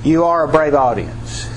You are a brave audience.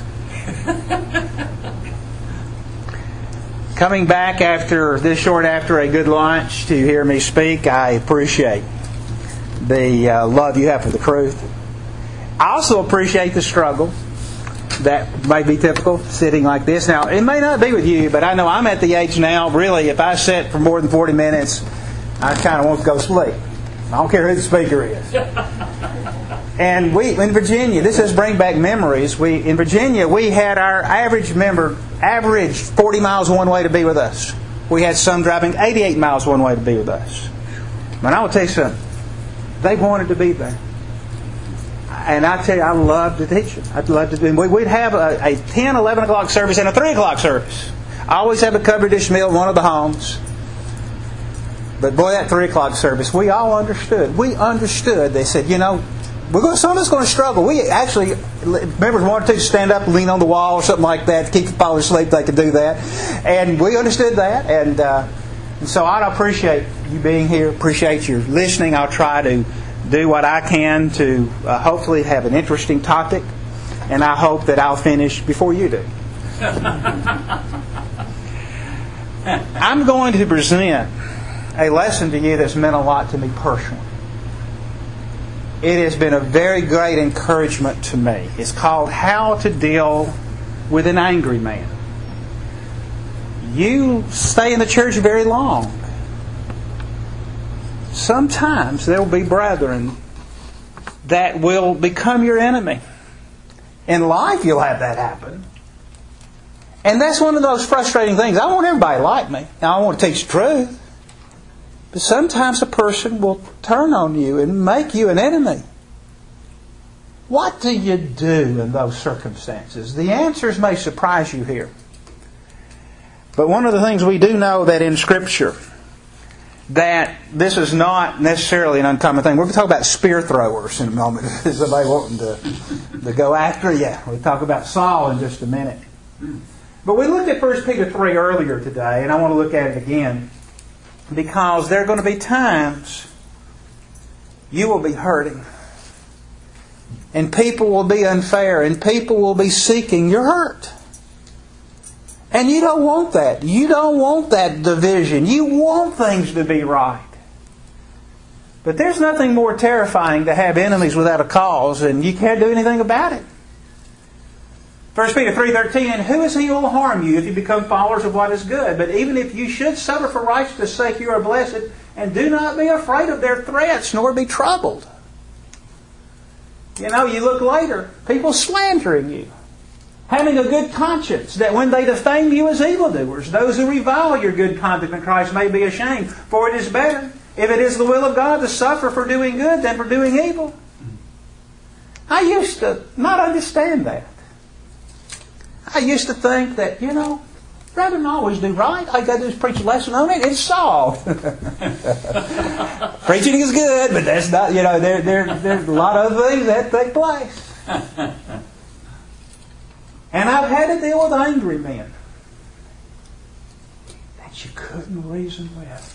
Coming back after a good lunch to hear me speak, I appreciate the love you have for the truth. I also appreciate the struggle that may be typical sitting like this. Now, it may not be with you, but I know I'm at the age now, really, if I sit for more than 40 minutes, I kind of want to go sleep. I don't care who the speaker is. And we, in Virginia, this does bring back memories. In Virginia, we had our average member average 40 miles one way to be with us. We had some driving 88 miles one way to be with us. But I will tell you something. They wanted to be there. And I tell you, I love to teach them. I'd love to do. We'd have a 10, 11 o'clock service and a 3 o'clock service. I always have a covered dish meal in one of the homes. But boy, that 3 o'clock service, we all understood. We understood. They said, some of us going to struggle. We actually, members wanted to stand up and lean on the wall or something like that to keep the father asleep. They could do that. And we understood that. And so I appreciate you being here. Appreciate your listening. I'll try to do what I can to hopefully have an interesting topic. And I hope that I'll finish before you do. I'm going to present a lesson to you that's meant a lot to me personally. It has been a very great encouragement to me. It's called How to Deal with an Angry Man. You stay in the church very long. Sometimes there will be brethren that will become your enemy. In life you'll have that happen. And that's one of those frustrating things. I want everybody to like me. Now I want to teach the truth. But sometimes a person will turn on you and make you an enemy. What do you do in those circumstances? The answers may surprise you here. But one of the things we do know that in Scripture, that this is not necessarily an uncommon thing. We're going to talk about spear throwers in a moment. Is somebody wanting to go after? Yeah, we'll talk about Saul in just a minute. But we looked at 1 Peter 3 earlier today, and I want to look at it again. Because there are going to be times you will be hurting. And people will be unfair. And people will be seeking your hurt. And you don't want that. You don't want that division. You want things to be right. But there's nothing more terrifying to have enemies without a cause, and you can't do anything about it. 1 Peter 3:13, who is he who will harm you if you become followers of what is good? But even if you should suffer for righteousness' sake, you are blessed. And do not be afraid of their threats, nor be troubled. You look later, people slandering you. Having a good conscience, that when they defame you as evildoers, those who revile your good conduct in Christ may be ashamed. For it is better, if it is the will of God, to suffer for doing good than for doing evil. I used to not understand that. I used to think that, rather than always do right, all you got to do is preach a lesson on it, it's solved. Preaching is good, but that's not, there's a lot of things that take place. And I've had to deal with angry men that you couldn't reason with.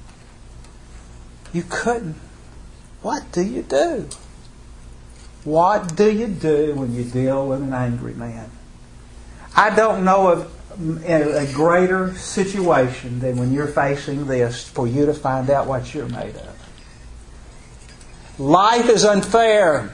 You couldn't. What do you do? What do you do when you deal with an angry man? I don't know of a greater situation than when you're facing this for you to find out what you're made of. Life is unfair.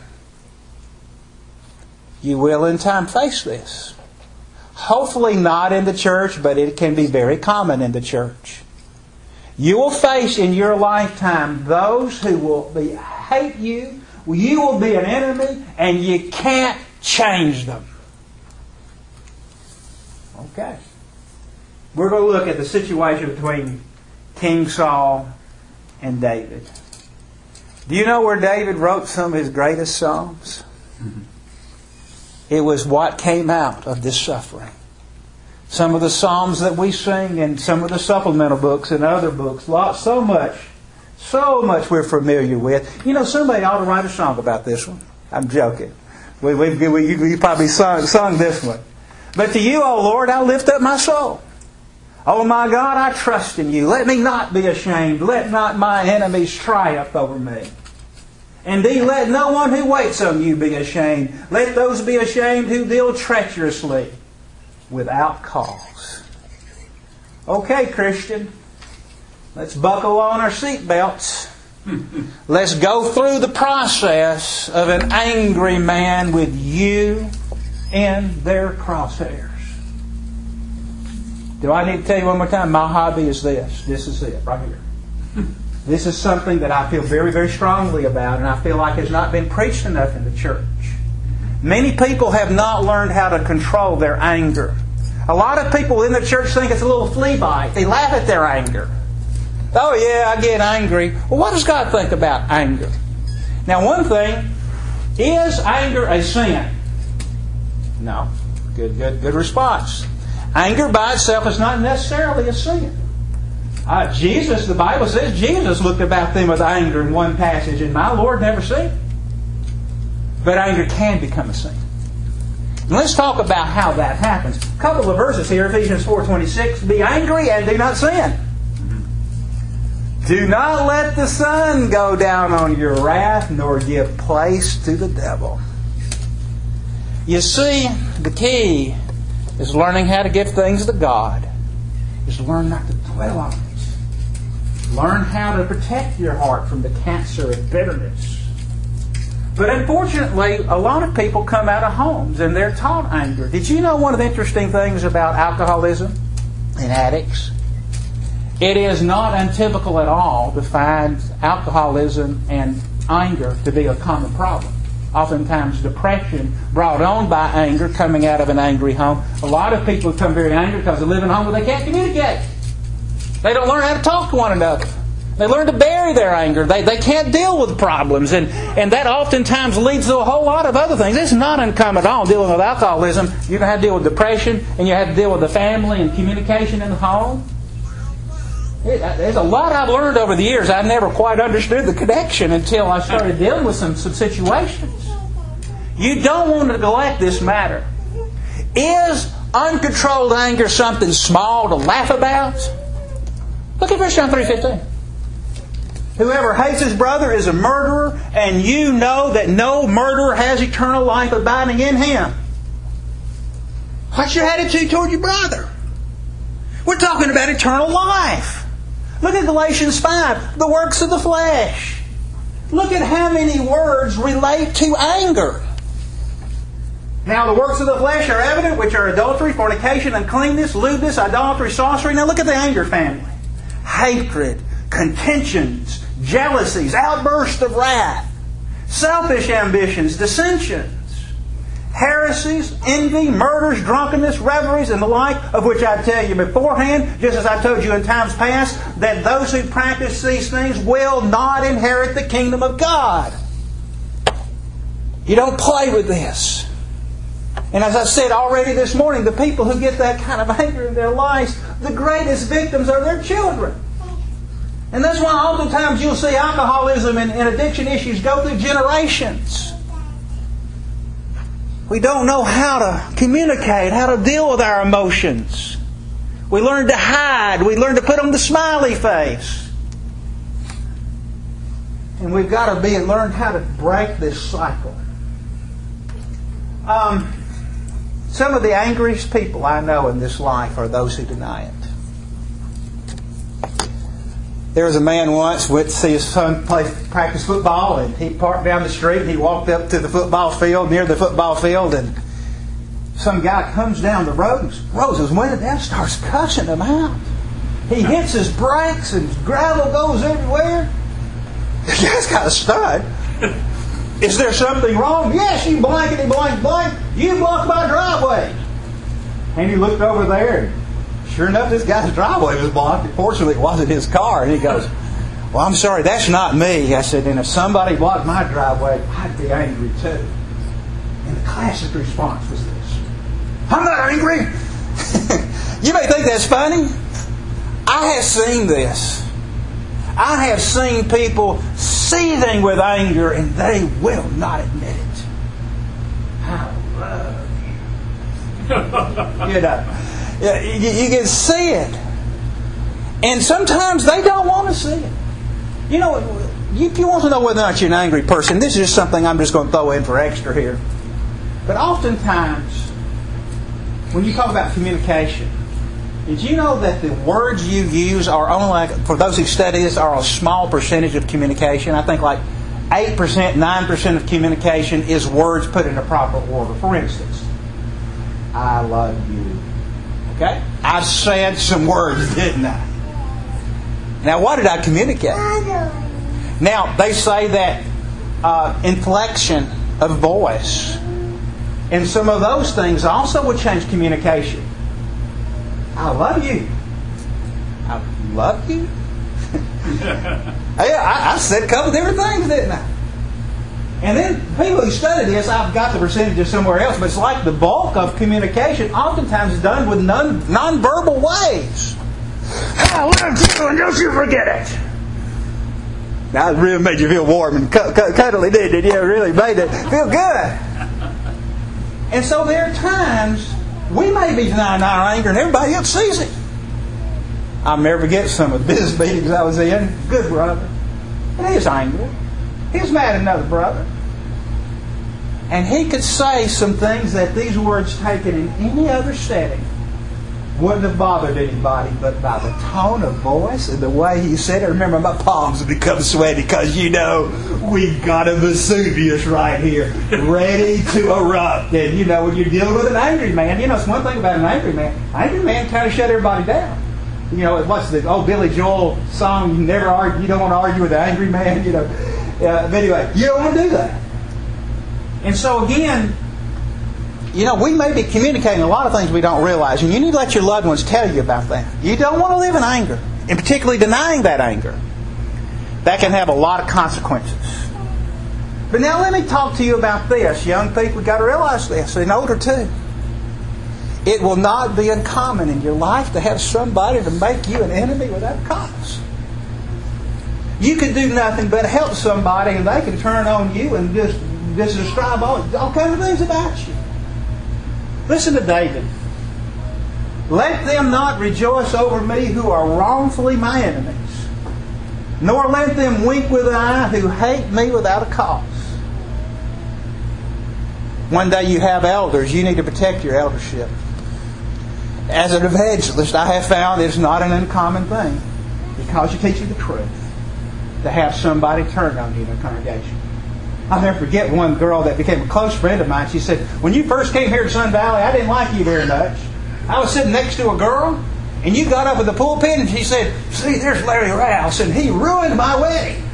You will in time face this. Hopefully not in the church, but it can be very common in the church. You will face in your lifetime those who will hate you. You will be an enemy, and you can't change them. Okay. We're going to look at the situation between King Saul and David. Do you know where David wrote some of his greatest psalms? Mm-hmm. It was what came out of this suffering. Some of the psalms that we sing in some of the supplemental books and other books, so much we're familiar with. Somebody ought to write a song about this one. I'm joking. You probably sung this one. But to you, O Lord, I lift up my soul. O my God, I trust in you. Let me not be ashamed. Let not my enemies triumph over me. Indeed, let no one who waits on you be ashamed. Let those be ashamed who deal treacherously without cause. Okay, Christian, let's buckle on our seatbelts. Let's go through the process of an angry man with you in their crosshairs. Do I need to tell you one more time? My hobby is this. This is it, right here. This is something that I feel very, very strongly about, and I feel like has not been preached enough in the church. Many people have not learned how to control their anger. A lot of people in the church think it's a little flea bite. They laugh at their anger. Oh yeah, I get angry. Well, what does God think about anger? Now, one thing, is anger a sin? No. Good response. Anger by itself is not necessarily a sin. Jesus, the Bible says, Jesus looked about them with anger in one passage, and my Lord never sinned. But anger can become a sin. And let's talk about how that happens. A couple of verses here, Ephesians 4:26. Be angry and do not sin. Do not let the sun go down on your wrath, nor give place to the devil. You see, the key is learning how to give things to God. Is learn not to dwell on it. Learn how to protect your heart from the cancer of bitterness. But unfortunately, a lot of people come out of homes and they're taught anger. Did you know one of the interesting things about alcoholism and addicts? It is not untypical at all to find alcoholism and anger to be a common problem. Oftentimes depression brought on by anger, coming out of an angry home. A lot of people become very angry because they live in a home where they can't communicate. They don't learn how to talk to one another. They learn to bury their anger. They can't deal with problems. And that oftentimes leads to a whole lot of other things. It's not uncommon at all dealing with alcoholism. You're going to have to deal with depression, and you have to deal with the family and communication in the home. There's a lot I've learned over the years. I never quite understood the connection until I started dealing with some situations. You don't want to neglect this matter. Is uncontrolled anger something small to laugh about? Look at 1 John 3:15. Whoever hates his brother is a murderer, and you know that no murderer has eternal life abiding in him. What's your attitude toward your brother? We're talking about eternal life. Look at Galatians 5, the works of the flesh. Look at how many words relate to anger. Now the works of the flesh are evident, which are adultery, fornication, uncleanness, lewdness, idolatry, sorcery. Now look at the anger family. Hatred, contentions, jealousies, outbursts of wrath, selfish ambitions, dissensions, heresies, envy, murders, drunkenness, revelries, and the like, of which I tell you beforehand, just as I told you in times past, that those who practice these things will not inherit the kingdom of God. You don't play with this. And as I said already this morning, the people who get that kind of anger in their lives, the greatest victims are their children. And that's why oftentimes you'll see alcoholism and addiction issues go through generations. We don't know how to communicate, how to deal with our emotions. We learn to hide. We learn to put on the smiley face. And we've got to learn how to break this cycle. Some of the angriest people I know in this life are those who deny it. There was a man once went to see his son practice football, and he parked down the street and he walked up to the football field, near the football field, and some guy comes down the road and rolls his window down and starts cussing him out. He hits his brakes and gravel goes everywhere. The guy's got a stud. Is there something wrong? Yes, you blankety blank blank. You blocked my driveway. And he looked over there, and sure enough, this guy's driveway was blocked. Fortunately, it wasn't his car. And he goes, well, I'm sorry, that's not me. I said, and if somebody blocked my driveway, I'd be angry too. And the classic response was this: I'm not angry. You may think that's funny. I have seen this. I have seen people seething with anger and they will not admit it. I love you. You can see it. And sometimes they don't want to see it. You know, if you want to know whether or not you're an angry person, this is just something I'm just going to throw in for extra here. But oftentimes, when you talk about communication, did you know that the words you use are only, like, for those who study this, are a small percentage of communication? I think like 8%, 9% of communication is words put in a proper order. For instance, I love you. Okay? I said some words, didn't I? Now, what did I communicate? Now, they say that inflection of voice and some of those things also would change communication. I love you. I love you? I said a couple different things, didn't I? And then people who study this, I've got the percentages somewhere else, but it's like the bulk of communication oftentimes is done with non-verbal ways. I love you, and don't you forget it. Now, it really made you feel warm and cuddly, didn't it? Yeah, it really made it feel good. And so there are times we may be denying our anger and everybody else sees it. I'll never forget some of the business meetings I was in. Good brother. And he was angry. He was mad at another brother. And he could say some things that these words taken in any other setting wouldn't have bothered anybody, but by the tone of voice and the way he said it, I remember my palms have become sweaty because, you know, we got a Vesuvius right here, ready to erupt. And, you know, when you're dealing with an angry man, you know, it's one thing about an angry man kind of shut everybody down. You know, what's the old Billy Joel song, you don't want to argue with an angry man, you know. But anyway, you don't want to do that. And so again, you know, we may be communicating a lot of things we don't realize, and you need to let your loved ones tell you about that. You don't want to live in anger, and particularly denying that anger. That can have a lot of consequences. But now let me talk to you about this. Young people, you've got to realize this, and older too. It will not be uncommon in your life to have somebody to make you an enemy without cause. You can do nothing but help somebody, and they can turn on you and just describe all kinds of things about you. Listen to David. Let them not rejoice over me who are wrongfully my enemies, nor let them wink with an eye who hate me without a cause. One day you have elders, you need to protect your eldership. As an evangelist, I have found it's not an uncommon thing, because you're teaching the truth, to have somebody turn on you in a congregation. I'll never forget one girl that became a close friend of mine. She said, when you first came here to Sun Valley, I didn't like you very much. I was sitting next to a girl, and you got up at the pulpit, and she said, see, there's Larry Rouse, and he ruined my wedding.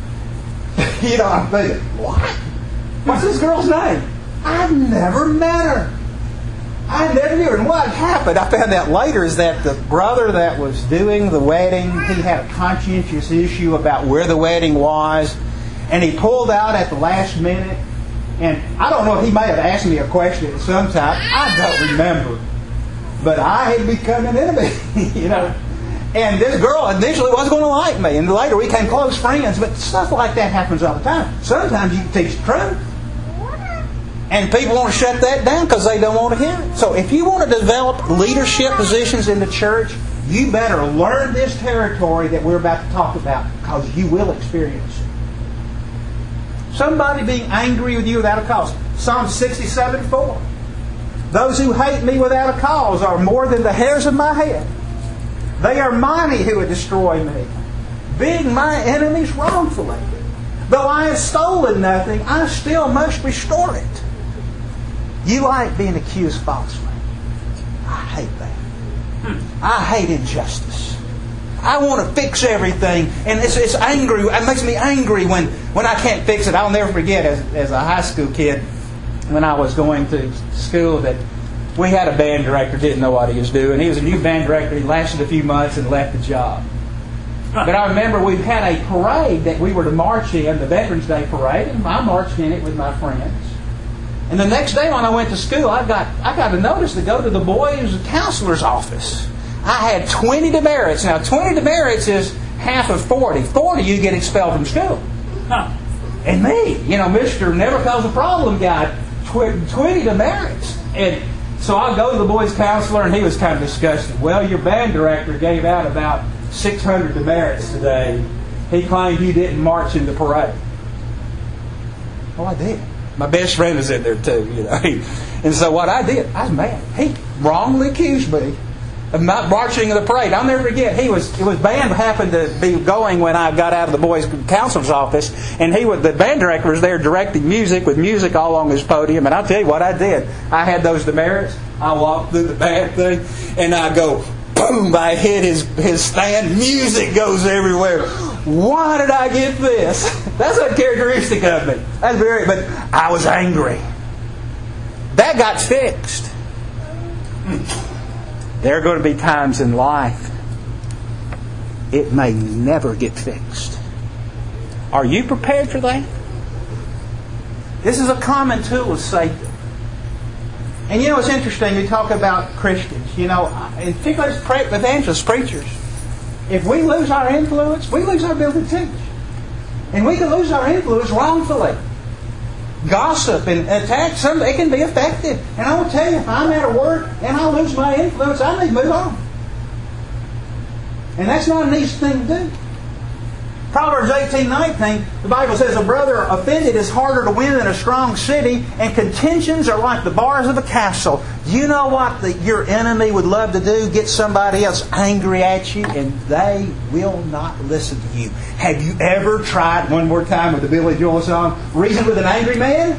You know, I'm thinking, what? What's this girl's name? I've never met her. I never knew her. And what happened, I found out later, is that the brother that was doing the wedding, he had a conscientious issue about where the wedding was. And he pulled out at the last minute. And I don't know if he may have asked me a question at some time. I don't remember. But I had become an enemy, you know. And this girl initially wasn't going to like me. And later we became close friends. But stuff like that happens all the time. Sometimes you can teach the truth. And people want to shut that down because they don't want to hear it. So if you want to develop leadership positions in the church, you better learn this territory that we're about to talk about, because you will experience it. Somebody being angry with you without a cause. Psalm 67:4. Those who hate me without a cause are more than the hairs of my head. They are mighty who would destroy me, being my enemies wrongfully. Though I have stolen nothing, I still must restore it. You like being accused falsely. I hate that. I hate injustice. I want to fix everything, and it's angry. It makes me angry when I can't fix it. I'll never forget as a high school kid, when I was going to school, that we had a band director, didn't know what he was doing. He was a new band director. He lasted a few months and left the job. But I remember we had a parade that we were to march in, the Veterans Day parade, and I marched in it with my friends. And the next day when I went to school, I got a notice to go to the boys' counselor's office. I had 20 demerits. Now, 20 demerits is half of 40. 40, you get expelled from school. And me, Mr. Never Cause a Problem guy, 20 demerits. And so I go to the boys' counselor, and he was kind of disgusted. Well, your band director gave out about 600 demerits today, He claimed you didn't march in the parade. Oh, I did. My best friend was in there too, And so what I did, I was mad. He wrongly accused me of not marching in the parade. I'll never forget. It was band happened to be going when I got out of the boys' counselor's office, and the band director was there directing music with music all on his podium. And I'll tell you what I did. I had those demerits. I walked through the band thing, and I go, boom! I hit his stand. Music goes everywhere. Why did I get this? That's a characteristic of me. But I was angry. That got fixed. There are going to be times in life it may never get fixed. Are you prepared for that? This is a common tool of Satan. And it's interesting, you talk about Christians, in particular evangelists, preachers. If we lose our influence, we lose our ability to teach. And we can lose our influence wrongfully. Gossip and attacks, it can be effective. And I will tell you, if I'm at work and I lose my influence, I need to move on. And that's not an easy thing to do. Proverbs 18:19, the Bible says, a brother offended is harder to win than a strong city, and contentions are like the bars of a castle. You know what your enemy would love to do? Get somebody else angry at you, and they will not listen to you. Have you ever tried, one more time with the Billy Joel song, reason with an angry man?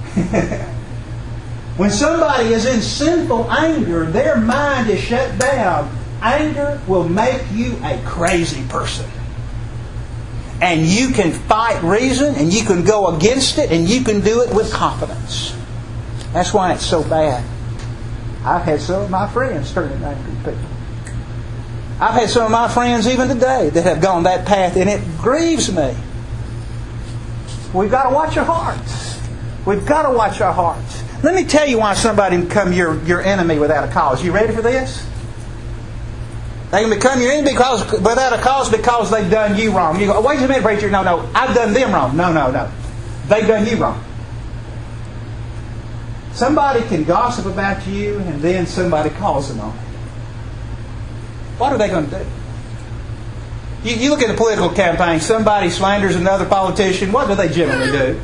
When somebody is in sinful anger, their mind is shut down. Anger will make you a crazy person. And you can fight reason, and you can go against it, and you can do it with confidence. That's why it's so bad. I've had some of my friends turn into angry people. I've had some of my friends even today that have gone that path, and it grieves me. We've got to watch our hearts. We've got to watch our hearts. Let me tell you why somebody can become your enemy without a cause. You ready for this? They can become your enemy without a cause because they've done you wrong. You go, wait a minute, preacher. No, I've done them wrong. No. They've done you wrong. Somebody can gossip about you and then somebody calls them on it. What are they going to do? You look at the political campaign. Somebody slanders another politician. What do they generally do?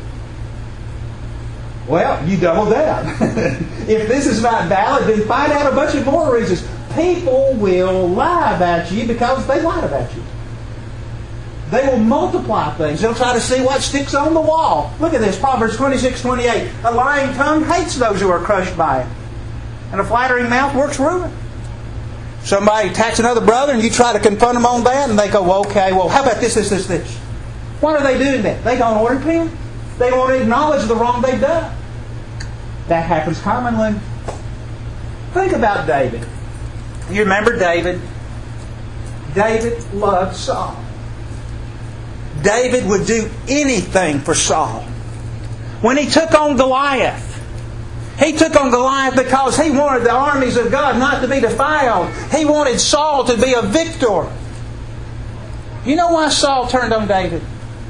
Well, you double down. If this is not valid, then find out a bunch of more reasons. People will lie about you because they lied about you. They will multiply things. They'll try to see what sticks on the wall. Look at this, Proverbs 26:28. A lying tongue hates those who are crushed by it, and a flattering mouth works ruin. Somebody attacks another brother and you try to confront them on that, and they go, well, okay, how about this? Why are they doing that? They don't want to repent. They won't acknowledge the wrong they've done. That happens commonly. Think about David. You remember David? David loved Saul. David would do anything for Saul. When he took on Goliath, he took on Goliath because he wanted the armies of God not to be defiled. He wanted Saul to be a victor. You know why Saul turned on David?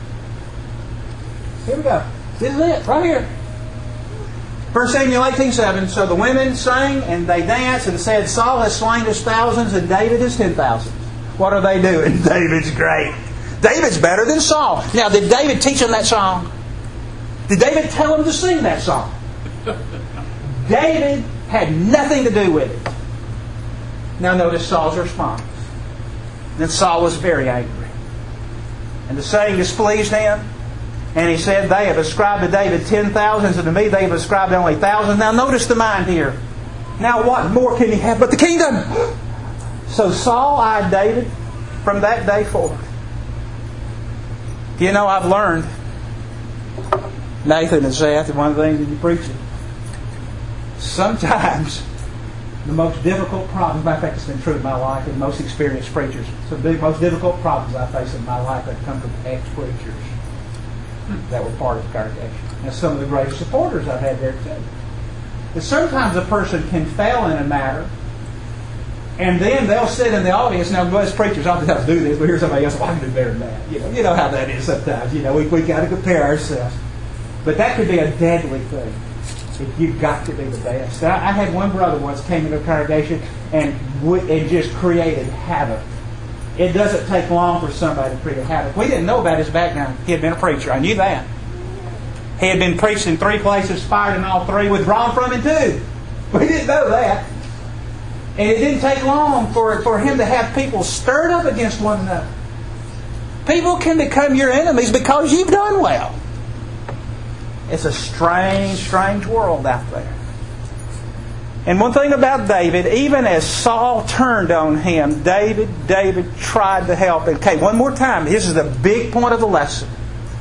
Here we go. This is it, right here. 1 Samuel 18:7. So the women sang and they danced and said, Saul has slain his thousands and David his 10,000. What are they doing? David's great. David's better than Saul. Now, did David teach him that song? Did David tell him to sing that song? David had nothing to do with it. Now notice Saul's response. Then Saul was very angry. And the saying displeased him. And he said, they have ascribed to David 10,000s, and to me they have ascribed only thousands. Now notice the mind here. Now what more can he have but the kingdom? So Saul eyed David from that day forward. You know, I've learned, Nathan and Seth, one of the things that you preach, sometimes the most difficult problems, matter of fact, it's been true in my life and most experienced preachers, some of the most difficult problems I face in my life have come from ex-preachers that were part of the congregation. And some of the greatest supporters I've had there too. But sometimes a person can fail in a matter, and then they'll sit in the audience. Now, as preachers, I'll just do this, but here's somebody else, well, I can do better than that. You know how that is sometimes. We got to compare ourselves. But that could be a deadly thing if you've got to be the best. I had one brother once came into a congregation and just created havoc It doesn't take long for somebody to create havoc. We didn't know about his background. He had been a preacher. I knew that. He had been preached in 3 places, fired in all 3, withdrawn from in 2. We didn't know that. And it didn't take long for him to have people stirred up against one another. People can become your enemies because you've done well. It's a strange, strange world out there. And one thing about David, even as Saul turned on him, David tried to help. Okay, one more time. This is the big point of the lesson.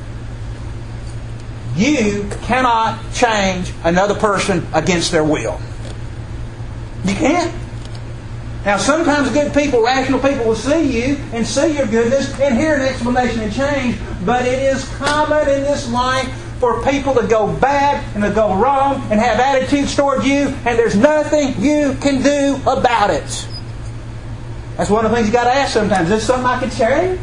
You cannot change another person against their will. You can't. Now, sometimes good people, rational people, will see you and see your goodness and hear an explanation and change. But it is common in this life for people to go bad and to go wrong and have attitudes toward you, and there's nothing you can do about it. That's one of the things you got to ask sometimes. Is this something I can change?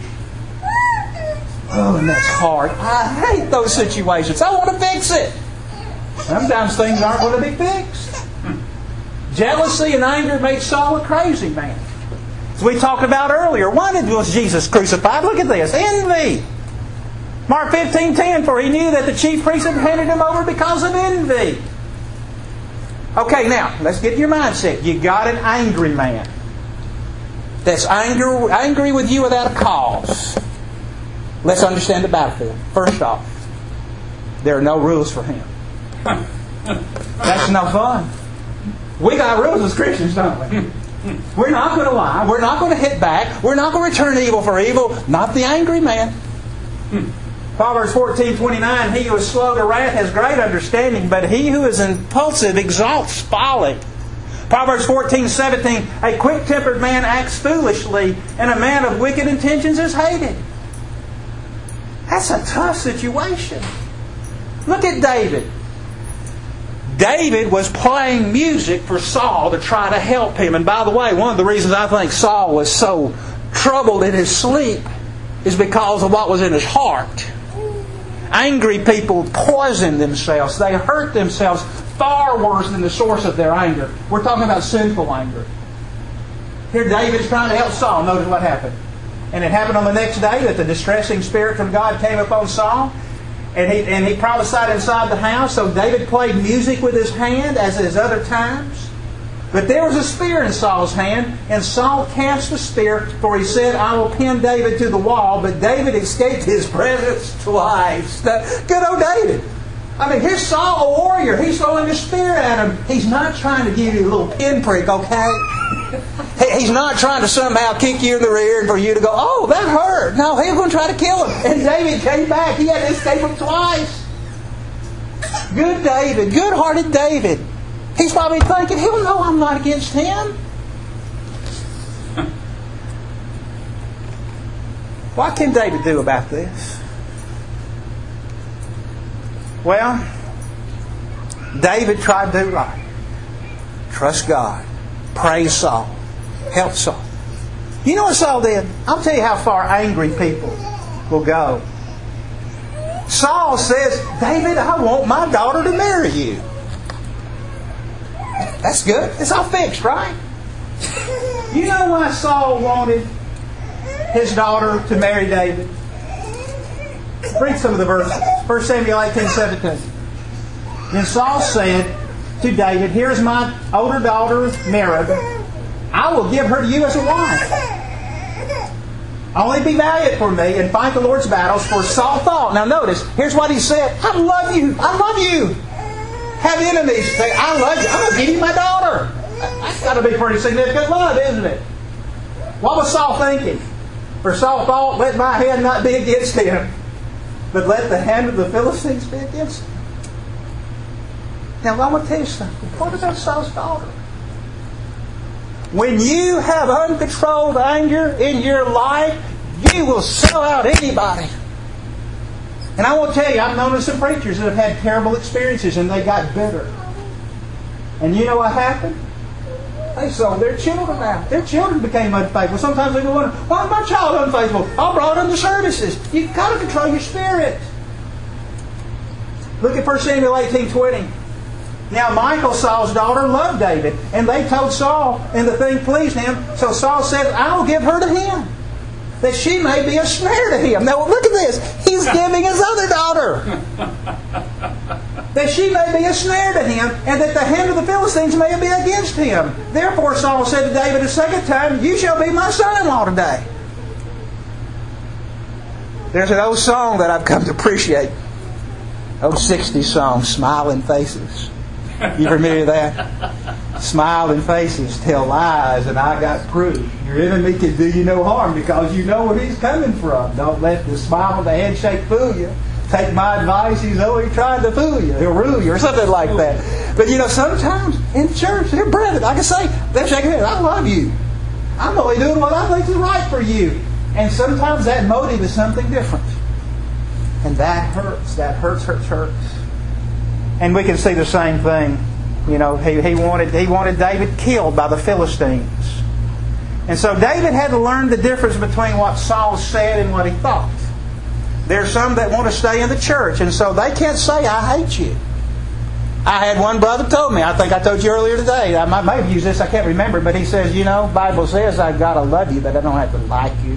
Oh, and that's hard. I hate those situations. I want to fix it. Sometimes things aren't going to be fixed. Jealousy and anger made Saul a crazy man. As we talked about earlier, why was Jesus crucified? Look at this. Envy. Mark 15:10, for he knew that the chief priests had handed him over because of envy. Okay, now, let's get your mindset. You got an angry man that's angry with you without a cause. Let's understand the battlefield. First off, there are no rules for him. That's no fun. We got rules as Christians, don't we? We're not going to lie. We're not going to hit back. We're not going to return evil for evil. Not the angry man. Proverbs 14:29, he who is slow to wrath has great understanding, but he who is impulsive exalts folly. Proverbs 14:17, a quick-tempered man acts foolishly, and a man of wicked intentions is hated. That's a tough situation. Look at David. David was playing music for Saul to try to help him. And by the way, one of the reasons I think Saul was so troubled in his sleep is because of what was in his heart. Angry people poison themselves. They hurt themselves far worse than the source of their anger. We're talking about sinful anger. Here David is trying to help Saul. Notice what happened. And it happened on the next day that the distressing spirit from God came upon Saul. And he prophesied inside the house. So David played music with his hand as at other times. But there was a spear in Saul's hand, and Saul cast the spear, for he said, I will pin David to the wall. But David escaped his presence twice. Good old David. I mean, here's Saul, a warrior. He's throwing the spear at him. He's not trying to give you a little pinprick, okay? He's not trying to somehow kick you in the rear and for you to go, oh, that hurt. No, he was going to try to kill him. And David came back. He had to escape him twice. Good David. Good-hearted David. He's probably thinking, he'll know I'm not against him. What can David do about this? Well, David tried to do right. Trust God. Praise Saul. Help Saul. You know what Saul did? I'll tell you how far angry people will go. Saul says, David, I want my daughter to marry you. That's good. It's all fixed, right? You know why Saul wanted his daughter to marry David? Read some of the verses. 1 Samuel 18:17. Then Saul said to David, here is my older daughter, Merab. I will give her to you as a wife. Only be valiant for me and fight the Lord's battles. For Saul thought, now notice, here's what he said. I love you. I love you. Have enemies. Say, I love you. I'm going to give you my daughter. That's got to be pretty significant love, isn't it? What was Saul thinking? For Saul thought, let my hand not be against him, but let the hand of the Philistines be against him. Now, I want to tell you something. What about Saul's daughter? When you have uncontrolled anger in your life, you will sell out anybody. And I want to tell you, I've known some preachers that have had terrible experiences and they got bitter. And you know what happened? They sold their children out. Their children became unfaithful. Sometimes they wonder, why is my child unfaithful? I brought him to services. You've got to control your spirit. Look at 1 Samuel 18:20. Now Michal, Saul's daughter, loved David. And they told Saul, and the thing pleased him. So Saul said, I will give her to him. that she may be a snare to him. Now look at this. He's giving his other daughter. That she may be a snare to him, and that the hand of the Philistines may be against him. Therefore Saul said to David a second time, You shall be my son-in-law today. There's an old song that I've come to appreciate. Old 60s song, Smiling Faces. You familiar with that? Smiling faces tell lies, and I got proof. Your enemy can do you no harm because you know where he's coming from. Don't let the smile of the handshake fool you. Take my advice, he's only trying to fool you. He'll rule you, or something like that. But sometimes in church, they're brethren. Like I say, they're shaking their head. I love you. I'm only doing what I think is right for you. And sometimes that motive is something different. And that hurts. That hurts. And we can see the same thing. He wanted David killed by the Philistines. And so David had to learn the difference between what Saul said and what he thought. There's some that want to stay in the church, and so they can't say, I hate you. I had one brother told me, I think I told you earlier today, I may have used this, I can't remember, but he says, the Bible says I've got to love you, but I don't have to like you.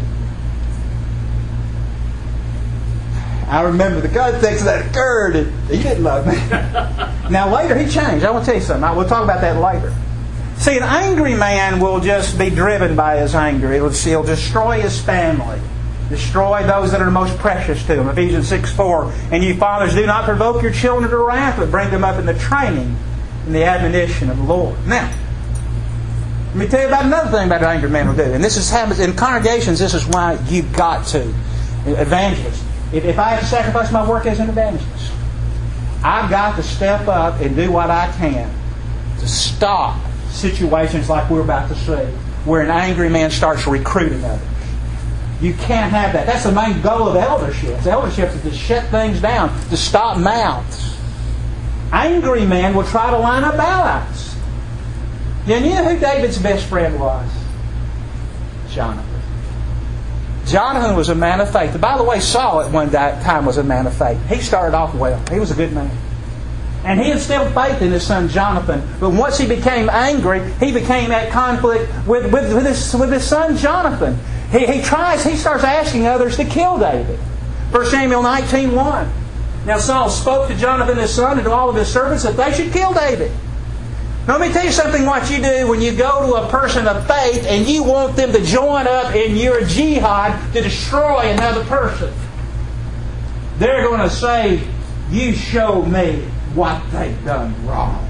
I remember the context that occurred, and he didn't love me. Now later he changed. I want to tell you something. We'll talk about that later. See, an angry man will just be driven by his anger. He'll destroy his family. Destroy those that are most precious to him. Ephesians 6:4. And you fathers, do not provoke your children to wrath, but bring them up in the training and the admonition of the Lord. Now, let me tell you about another thing about an angry man will do. And this happens in congregations. This is why you've got to. Evangelists. If I have to sacrifice my work as an evangelist, I've got to step up and do what I can to stop situations like we're about to see, where an angry man starts recruiting others. You can't have that. That's the main goal of elderships. Elderships is to shut things down, to stop mouths. Angry men will try to line up allies. And you know who David's best friend was? Jonathan. Jonathan was a man of faith. By the way, Saul at one time was a man of faith. He started off well. He was a good man. And he instilled faith in his son Jonathan. But once he became angry, he became at conflict with his son Jonathan. He starts asking others to kill David. 1 Samuel 19:1. Now Saul spoke to Jonathan his son and to all of his servants that they should kill David. Now let me tell you something what you do when you go to a person of faith and you want them to join up in your jihad to destroy another person. They're going to say, you show me what they've done wrong.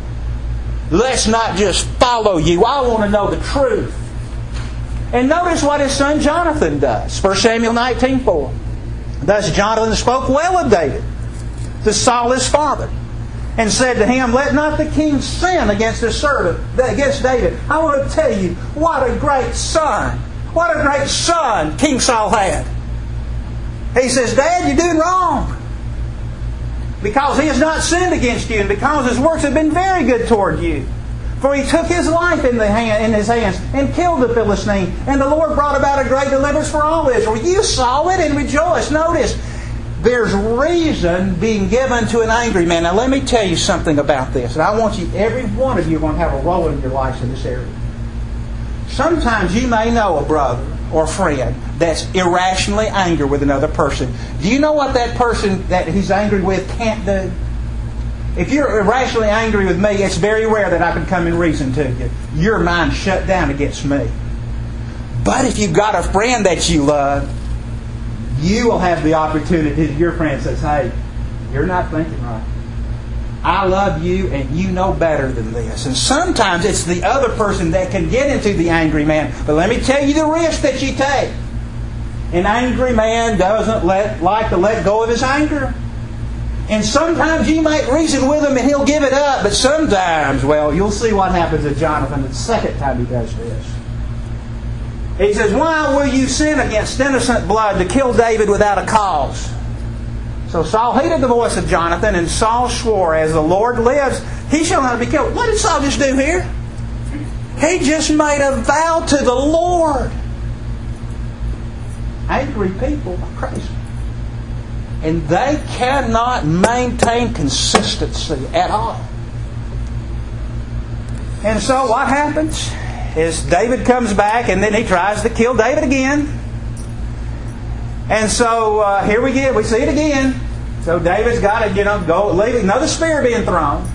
Let's not just follow you. I want to know the truth. And notice what his son Jonathan does. 1 Samuel 19:4. Thus Jonathan spoke well of David to Saul his father, and said to him, let not the king sin against his servant, against David. I want to tell you, what a great son. What a great son King Saul had. He says, Dad, you're doing wrong. Because he has not sinned against you, and because his works have been very good toward you. For he took his life in his hands and killed the Philistine. And the Lord brought about a great deliverance for all Israel. You saw it and rejoiced. Notice, there's reason being given to an angry man. Now let me tell you something about this. And I want you, every one of you, are going to have a role in your lives in this area. Sometimes you may know a brother or friend that's irrationally angry with another person. Do you know what that person that he's angry with can't do? If you're irrationally angry with me, it's very rare that I can come and reason to you. Your mind's shut down against me. But if you've got a friend that you love, you will have the opportunity. Your friend says, hey, you're not thinking right. I love you and you know better than this. And sometimes it's the other person that can get into the angry man. But let me tell you the risk that you take. An angry man doesn't like to let go of his anger. And sometimes you might reason with him and he'll give it up. But sometimes, well, you'll see what happens to Jonathan the second time he does this. He says, why will you sin against innocent blood to kill David without a cause? So Saul heeded the voice of Jonathan, and Saul swore, as the Lord lives, he shall not be killed. What did Saul just do here? He just made a vow to the Lord. Angry people are crazy. And they cannot maintain consistency at all. And so what happens is David comes back and then he tries to kill David again. And so here we see it again. So David's got to, go leave another spear being thrown.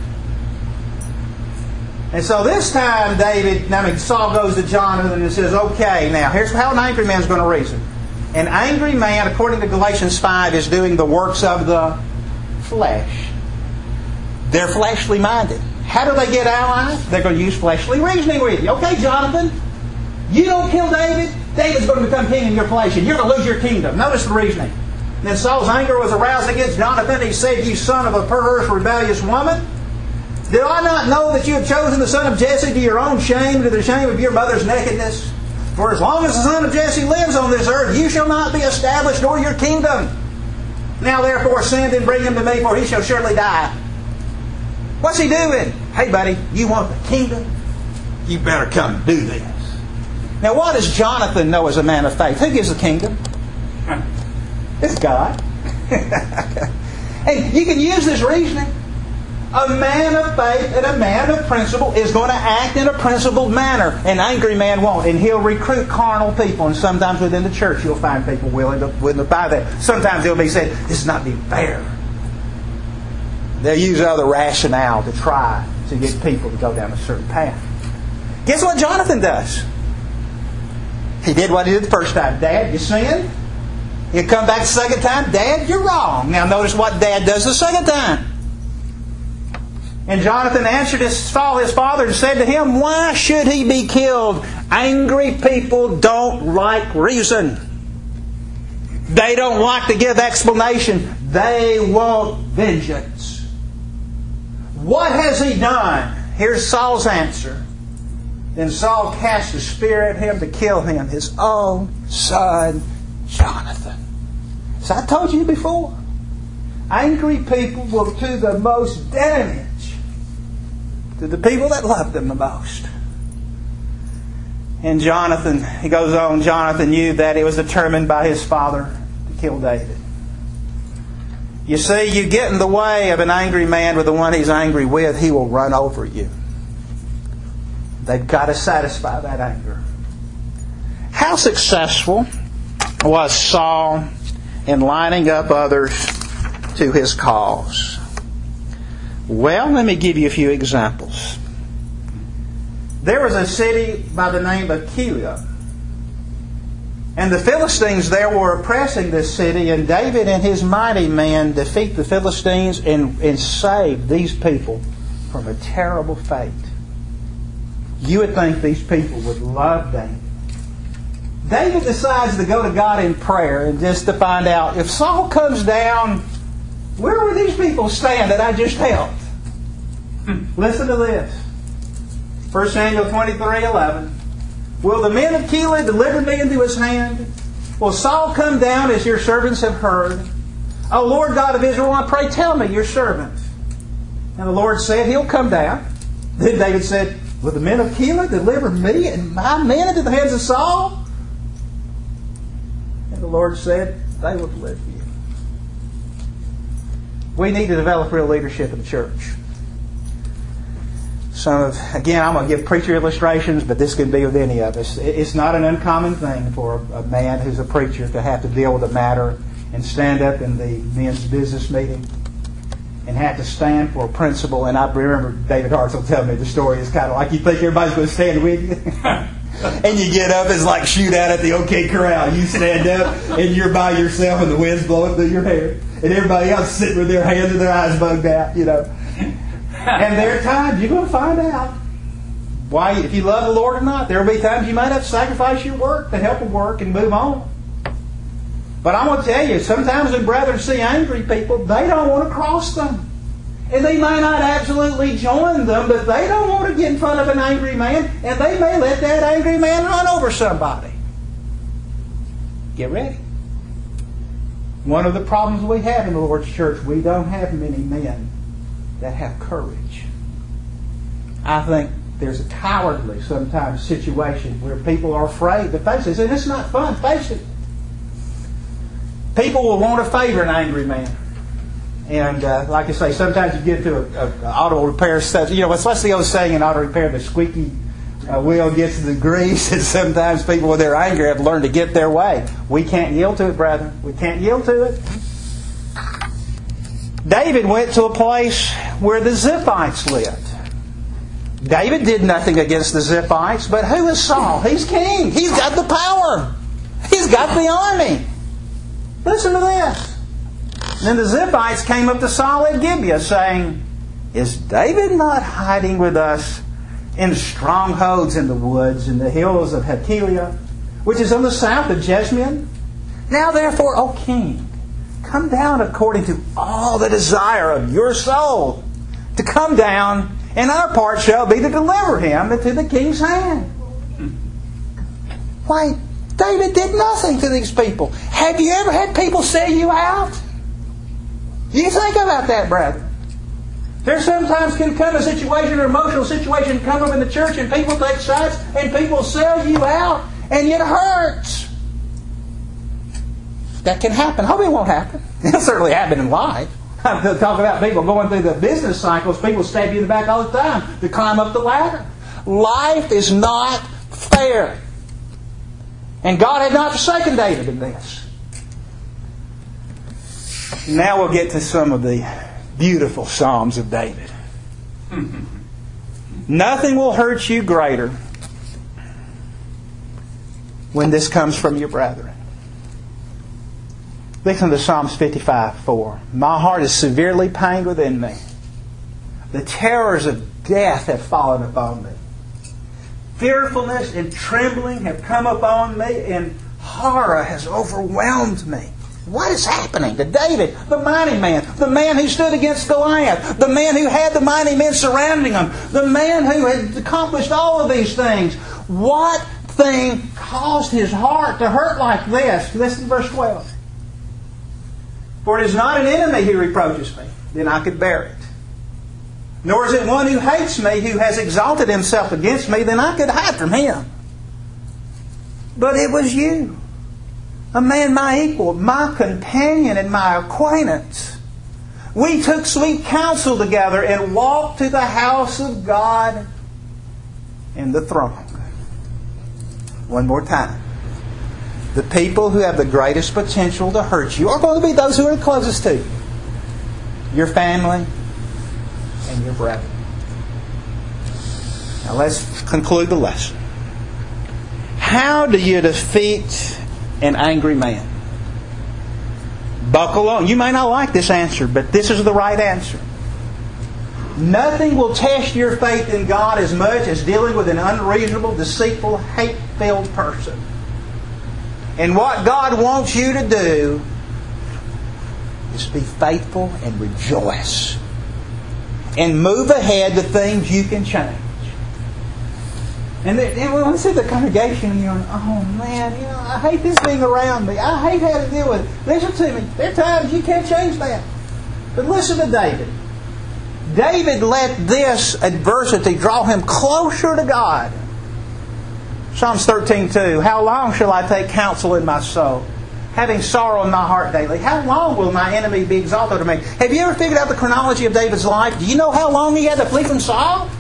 And so this time Saul goes to Jonathan and says, okay, now here's how an angry man is going to reason. An angry man, according to Galatians 5, is doing the works of the flesh. They're fleshly minded. How do they get allies? They're going to use fleshly reasoning with you. Okay, Jonathan, you don't kill David, David's going to become king in your place and you're going to lose your kingdom. Notice the reasoning. Then Saul's anger was aroused against Jonathan. He said, you son of a perverse, rebellious woman, did I not know that you have chosen the son of Jesse to your own shame, to the shame of your mother's nakedness? For as long as the son of Jesse lives on this earth, you shall not be established, nor your kingdom. Now therefore send and bring him to me, for he shall surely die. What's he doing? Hey buddy, you want the kingdom? You better come and do this. Now what does Jonathan know as a man of faith? Who gives the kingdom? It's God. And you can use this reasoning. A man of faith and a man of principle is going to act in a principled manner. An angry man won't. And he'll recruit carnal people. And sometimes within the church you'll find people willing to buy that. Sometimes they'll be saying, this is not being fair. They'll use other rationale to try to get people to go down a certain path. Guess what Jonathan does? He did what he did the first time. Dad, you sinned? He'll come back the second time. Dad, you're wrong. Now notice what Dad does the second time. And Jonathan answered Saul, his father, and said to him, why should he be killed? Angry people don't like reason. They don't like to give explanation. They want vengeance. What has he done? Here's Saul's answer. Then Saul cast a spear at him to kill him, his own son, Jonathan. So I told you before, angry people will do the most damage to the people that love them the most. And Jonathan, he goes on, Jonathan knew that it was determined by his father to kill David. You see, you get in the way of an angry man with the one he's angry with, he will run over you. They've got to satisfy that anger. How successful was Saul in lining up others to his cause? Well, let me give you a few examples. There was a city by the name of Keilah. And the Philistines there were oppressing this city, and David and his mighty men defeat the Philistines and save these people from a terrible fate. You would think these people would love David. David decides to go to God in prayer and just to find out, if Saul comes down, where will these people stand that I just helped? Listen to this. 1 Samuel 23:11. Will the men of Keilah deliver me into his hand? Will Saul come down as your servants have heard? O Lord God of Israel, I pray tell me, your servant. And the Lord said, he'll come down. Then David said, will the men of Keilah deliver me and my men into the hands of Saul? And the Lord said, they will deliver you. We need to develop real leadership in the church. Again, I'm going to give preacher illustrations, but this could be with any of us. It's not an uncommon thing for a man who's a preacher to have to deal with a matter and stand up in the men's business meeting and have to stand for a principle. And I remember David Hartzell telling me the story is kind of like you think everybody's going to stand with you. And you get up, it's like shoot out at the OK Corral. You stand up and you're by yourself and the wind's blowing through your hair. And everybody else sitting with their hands and their eyes bugged out, And there are times you're going to find out why, if you love the Lord or not. There will be times you might have to sacrifice your work to help Him work and move on. But I'm going to tell you, sometimes when brethren see angry people, they don't want to cross them. And they may not absolutely join them, but they don't want to get in front of an angry man, and they may let that angry man run over somebody. Get ready. One of the problems we have in the Lord's church, we don't have many men that have courage. I think there's a cowardly sometimes situation where people are afraid to face it. And it's not fun. Face it. People will want to favor an angry man. And like I say, sometimes you get to an auto repair stuff. What's the old saying in auto repair? The squeaky A wheel gets the grease, and sometimes people, when they're angry, have learned to get their way. We can't yield to it, brethren. We can't yield to it. David went to a place where the Ziphites lived. David did nothing against the Ziphites, but who is Saul? He's king. He's got the power. He's got the army. Listen to this. Then the Ziphites came up to Saul at Gibeah, saying, "Is David not hiding with us in strongholds in the woods, in the hills of Hachilah, which is on the south of Jeshimon? Now therefore, O king, come down according to all the desire of your soul, to come down, and our part shall be to deliver him into the king's hand." Why, David did nothing to these people. Have you ever had people sell you out? You think about that, brethren. There sometimes can come a situation or emotional situation come up in the church, and people take sides and people sell you out, and it hurts. That can happen. I hope it won't happen. It'll certainly happen in life. I'm going to talk about people going through the business cycles. People stab you in the back all the time to climb up the ladder. Life is not fair. And God had not forsaken David in this. Now we'll get to some of the beautiful Psalms of David. Nothing will hurt you greater when this comes from your brethren. Listen to Psalms 55:4. "My heart is severely pained within me. The terrors of death have fallen upon me. Fearfulness and trembling have come upon me, and horror has overwhelmed me." What is happening to David, the mighty man, the man who stood against Goliath, the man who had the mighty men surrounding him, the man who had accomplished all of these things? What thing caused his heart to hurt like this? Listen to verse 12. "For it is not an enemy who reproaches me, then I could bear it. Nor is it one who hates me, who has exalted himself against me, then I could hide from him. But it was you, a man my equal, my companion and my acquaintance. We took sweet counsel together and walked to the house of God in the throng." One more time. The people who have the greatest potential to hurt you are going to be those who are closest to you. Your family and your brethren. Now let's conclude the lesson. How do you defeat an angry man? Buckle on. You may not like this answer, but this is the right answer. Nothing will test your faith in God as much as dealing with an unreasonable, deceitful, hate-filled person. And what God wants you to do is be faithful and rejoice. And move ahead to things you can change. And when we see the congregation, you're going, "Oh man, I hate this being around me. I hate having to deal with it." Listen to me. There are times you can't change that. But listen to David. David let this adversity draw him closer to God. Psalms 13:2. "How long shall I take counsel in my soul, having sorrow in my heart daily? How long will my enemy be exalted to me?" Have you ever figured out the chronology of David's life? Do you know how long he had to flee from Saul?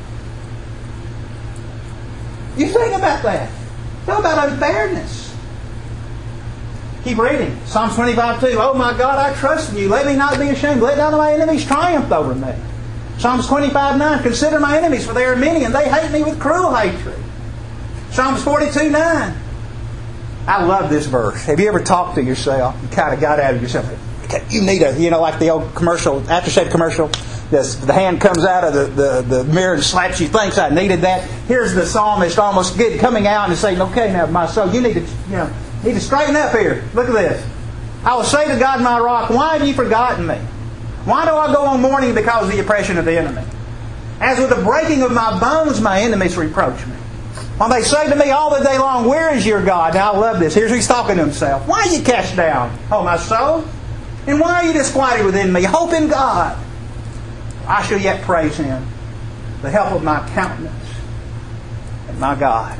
You think about that. Talk about unfairness. Keep reading. Psalms 25:2. "Oh my God, I trust in you. Let me not be ashamed. Let none of my enemies triumph over me." Psalms 25:9. "Consider my enemies, for they are many, and they hate me with cruel hatred." Psalms 42:9. I love this verse. Have you ever talked to yourself? You kind of got out of yourself. You need like the old commercial, aftershave commercial. The hand comes out of the mirror and slaps you. Thinks I needed that. Here's the psalmist almost coming out and saying, "Okay, now my soul, you need to straighten up here. Look at this. I will say to God, my rock, why have you forgotten me? Why do I go on mourning because of the oppression of the enemy? As with the breaking of my bones, my enemies reproach me. When they say to me all the day long, where is your God?" Now I love this. Here's he's talking to himself. "Why are you cast down, O my soul? And why are you disquieted within me? Hope in God. I shall yet praise Him, the help of my countenance and my God."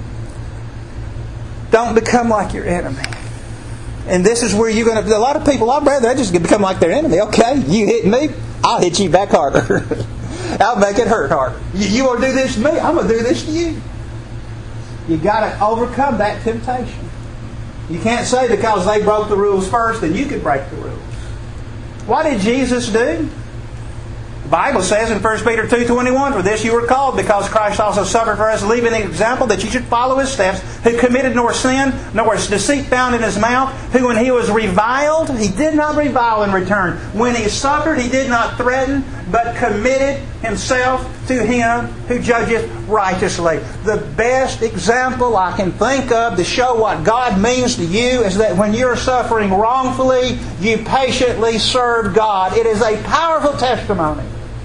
Don't become like your enemy. And this is where you're going to... A lot of people, I'd rather just become like their enemy. Okay, you hit me, I'll hit you back harder. I'll make it hurt harder. You want to do this to me? I'm going to do this to you. You got to overcome that temptation. You can't say because they broke the rules first, then you could break the rules. What did Jesus do? The Bible says in 1 Peter 2:21, "For this you were called, because Christ also suffered for us, leaving an example that you should follow His steps, who committed nor sin, nor was deceit found in His mouth, who when He was reviled, He did not revile in return. When He suffered, He did not threaten, but committed Himself to Him who judgeth righteously." The best example I can think of to show what God means to you is that when you're suffering wrongfully, you patiently serve God. It is a powerful testimony.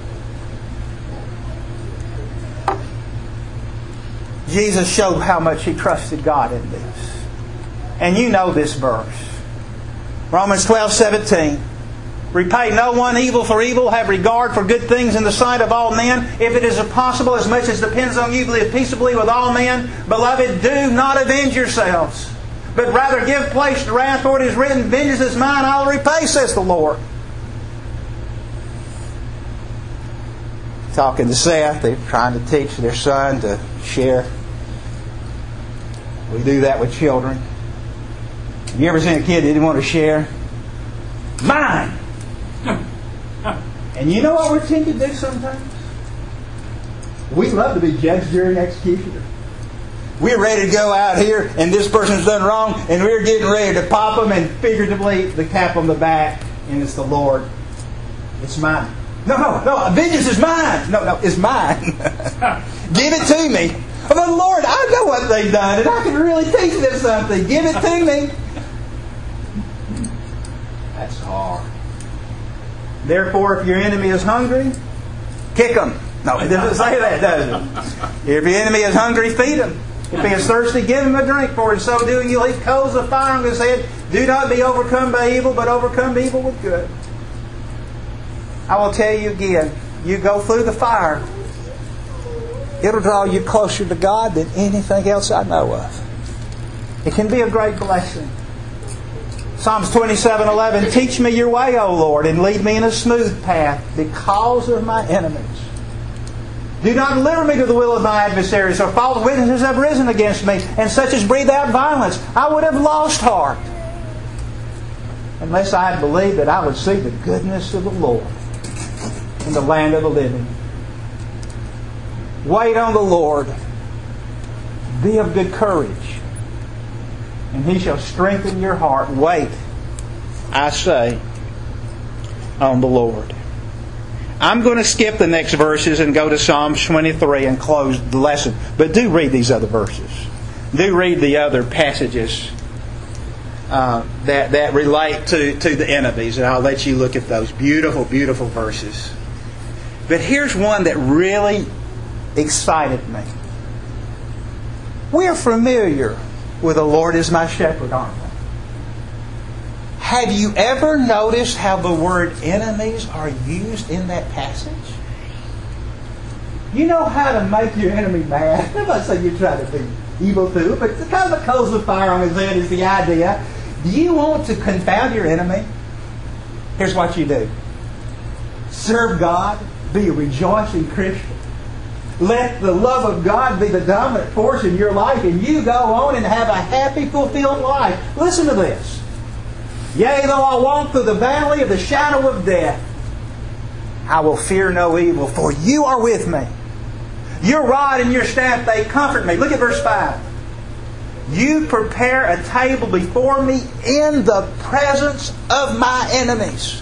Jesus showed how much He trusted God in this. And you know this verse. Romans 12:17. "Repay no one evil for evil. Have regard for good things in the sight of all men. If it is possible, as much as depends on you, live peaceably with all men. Beloved, do not avenge yourselves, but rather give place to wrath, for it is written, Vengeance is mine, I will repay, says the Lord." Talking to Seth, they're trying to teach their son to share. We do that with children. Have you ever seen a kid that didn't want to share? Mine! And you know what we tend to do sometimes? We love to be judge, jury, and executioner. We're ready to go out here and this person's done wrong and we're getting ready to pop them and figuratively the cap on the back, and it's the Lord. It's mine. No, vengeance is mine. No, it's mine. Give it to me. But Lord, I know what they've done and I can really teach them something. Give it to me. That's hard. "Therefore, if your enemy is hungry, kick him." No, it doesn't say that, does it? "If your enemy is hungry, feed him. If he is thirsty, give him a drink, for in so doing you'll heap coals of fire on his head. Do not be overcome by evil, but overcome evil with good." I will tell you again, you go through the fire, it'll draw you closer to God than anything else I know of. It can be a great blessing. Psalms 27:11, "Teach me your way, O Lord, and lead me in a smooth path because of my enemies. Do not deliver me to the will of my adversaries, for false witnesses have risen against me, and such as breathe out violence. I would have lost heart unless I had believed that I would see the goodness of the Lord in the land of the living." Wait on the Lord. Be of good courage, and He shall strengthen your heart. Wait, I say, on the Lord. I'm going to skip the next verses and go to Psalms 23 and close the lesson. But do read these other verses. Do read the other passages that relate to the enemies. And I'll let you look at those beautiful, beautiful verses. But here's one that really excited me. We're familiar with "The Lord is my shepherd," aren't we? Have you ever noticed how the word enemies are used in that passage? You know how to make your enemy mad. I'm not saying you try to be evil to it, but it's kind of the coals of fire on his head is the idea. Do you want to confound your enemy? Here's what you do. Serve God. Be a rejoicing Christian. Let the love of God be the dominant force in your life, and you go on and have a happy, fulfilled life. Listen to this. "Yea, though I walk through the valley of the shadow of death, I will fear no evil, for you are with me. Your rod and your staff, they comfort me." Look at verse 5. "You prepare a table before me in the presence of my enemies."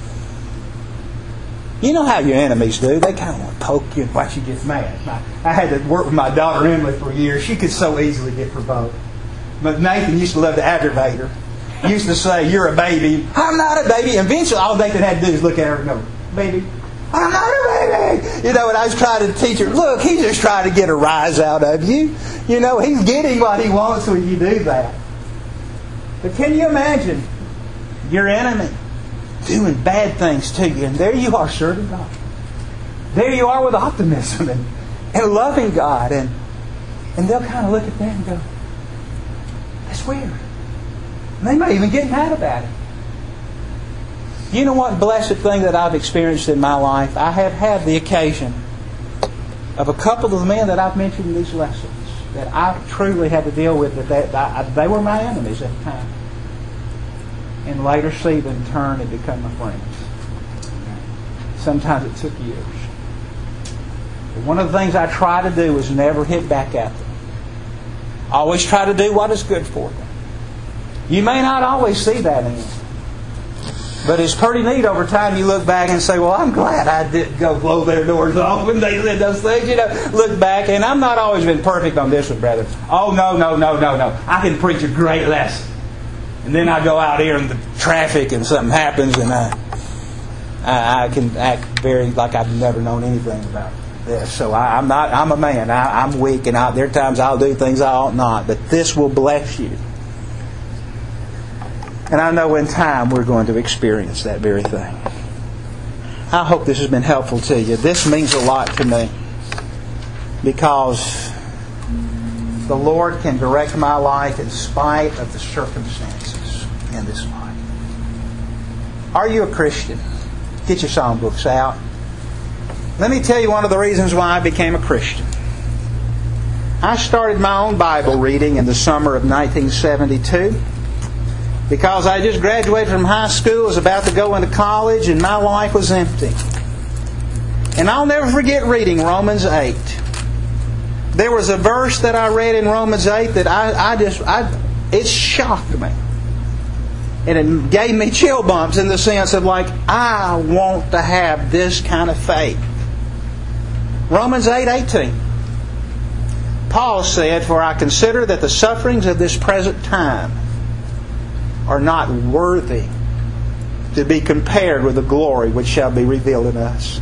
You know how your enemies do. They kind of want to poke you and watch you get mad. I had to work with my daughter Emily for years. She could so easily get provoked. But Nathan used to love to aggravate her. He used to say, "You're a baby." "I'm not a baby." And eventually all Nathan had to do is look at her and go, "Baby, I'm not a baby." You know, and I was trying to teach her, look, he's just trying to get a rise out of you. You know, he's getting what he wants when you do that. But can you imagine your enemy doing bad things to you, and there you are serving God. There you are with optimism and loving God, and they'll kind of look at that and go, "That's weird." And they may even get mad about it. You know what blessed thing that I've experienced in my life? I have had the occasion of a couple of the men that I've mentioned in these lessons that I truly had to deal with, that they were my enemies at the time. And later see them turn and become my friends. Sometimes it took years. But one of the things I try to do is never hit back at them. I always try to do what is good for them. You may not always see that in them. But it's pretty neat over time. You look back and say, well, I'm glad I didn't go blow their doors off when they did those things. You know, look back, and I've not always been perfect on this one, brother. Oh, no. I can preach a great lesson. And then I go out here in the traffic and something happens, and I can act very like I've never known anything about this. So I'm a man. I'm weak, and there are times I'll do things I ought not. But this will bless you. And I know in time we're going to experience that very thing. I hope this has been helpful to you. This means a lot to me because the Lord can direct my life in spite of the circumstances in this life. Are you a Christian? Get your songbooks out. Let me tell you one of the reasons why I became a Christian. I started my own Bible reading in the summer of 1972. Because I just graduated from high school, was about to go into college, and my life was empty. And I'll never forget reading Romans 8. There was a verse that I read in Romans 8 that it shocked me. And it gave me chill bumps in the sense of like, I want to have this kind of faith. Romans 8:18. Paul said, "For I consider that the sufferings of this present time are not worthy to be compared with the glory which shall be revealed in us."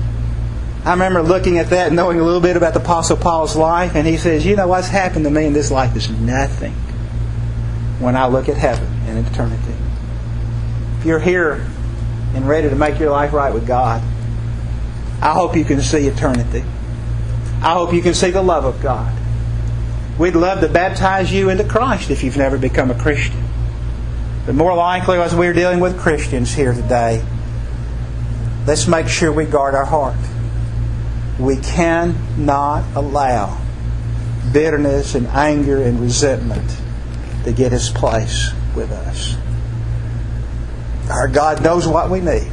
I remember looking at that and knowing a little bit about the Apostle Paul's life, and he says, you know, what's happened to me in this life is nothing when I look at heaven and eternity. If you're here and ready to make your life right with God, I hope you can see eternity. I hope you can see the love of God. We'd love to baptize you into Christ if you've never become a Christian. But more likely, as we're dealing with Christians here today, let's make sure we guard our heart. We cannot allow bitterness and anger and resentment to get its place with us. Our God knows what we need.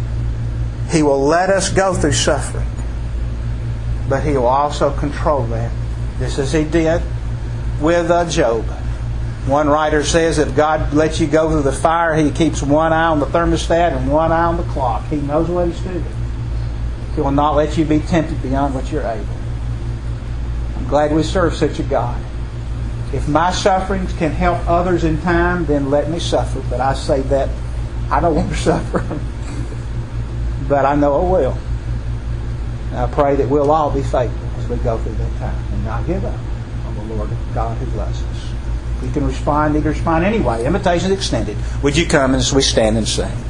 He will let us go through suffering, but He will also control that, just as He did with Job. One writer says if God lets you go through the fire, He keeps one eye on the thermostat and one eye on the clock. He knows what He's doing. He will not let you be tempted beyond what you're able. I'm glad we serve such a God. If my sufferings can help others in time, then let me suffer. But I say that I don't want to suffer. But I know I will. And I pray that we'll all be faithful as we go through that time and not give up on the Lord God who loves us. You can respond, you can respond anyway. Invitation extended. Would you come as we stand and sing?